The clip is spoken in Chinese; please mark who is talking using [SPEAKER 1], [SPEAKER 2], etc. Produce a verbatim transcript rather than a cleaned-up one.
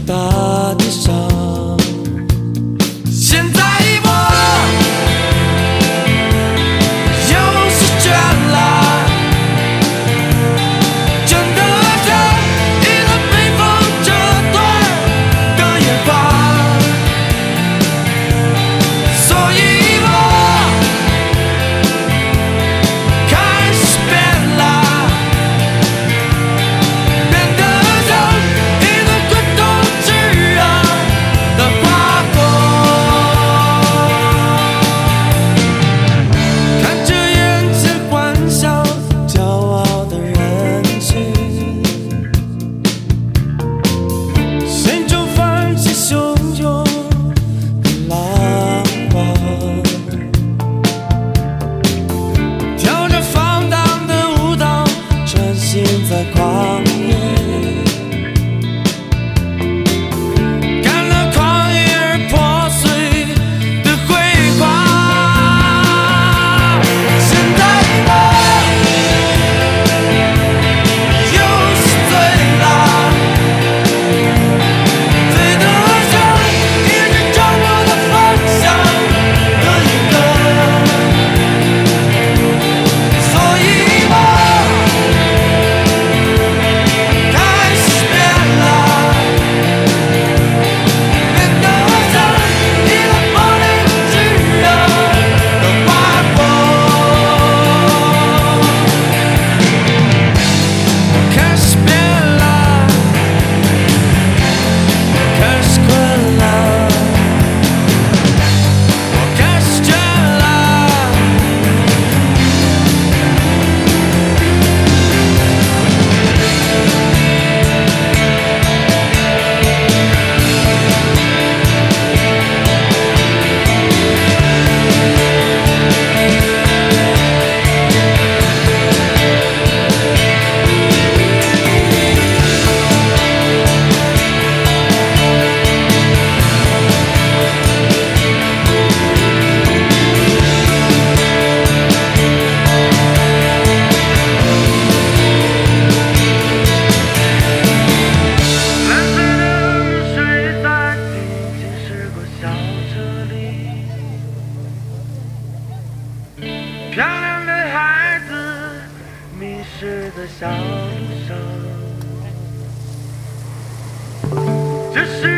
[SPEAKER 1] 大地上。现在我又是倦了，真的像一轮被风折断的烟花，所以我开始变了，变得像一轮滚动炙热的花火。看着眼前欢笑骄傲的人群，心中泛起汹涌的浪花，跳着放荡的舞蹈，穿行在旷野，干了狂野而破碎的辉煌。现在我又是醉了，醉得像一直朝我的方向的一个，所以我开始变了，变得像一轮猛烈炙热的花火。我开始变了，我开始困了，我开始倦了。蓝色的雨水在平静驶过小车里，漂亮的孩子迷失在小路上，这是